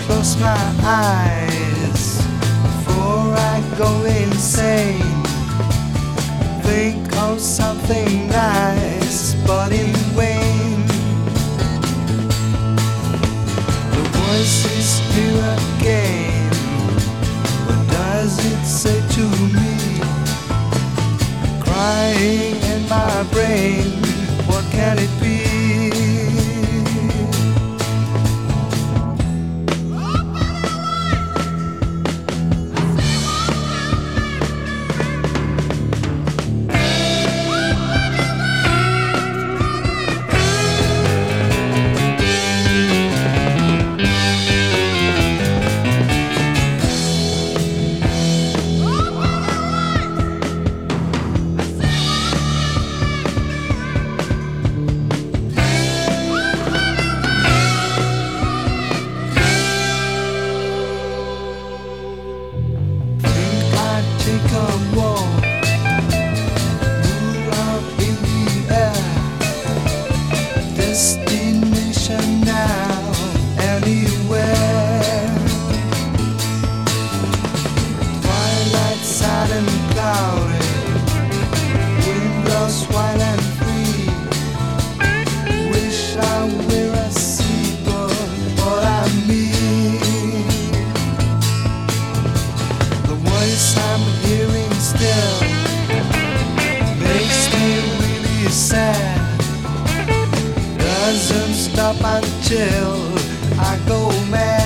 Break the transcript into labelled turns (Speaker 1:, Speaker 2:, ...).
Speaker 1: close my eyes before I go insane. Think of something nice, but in vain. The voice is here again. What does it say to me? Crying in my brain, what can it be? Take a walk, move up in the air. Destination now, anywhere. Twilight sad and cloudy, wind blows wild and free. Wish I were a seabird, but I'm me. The voice I'm hearing still makes me really sad. Doesn't stop until I go mad.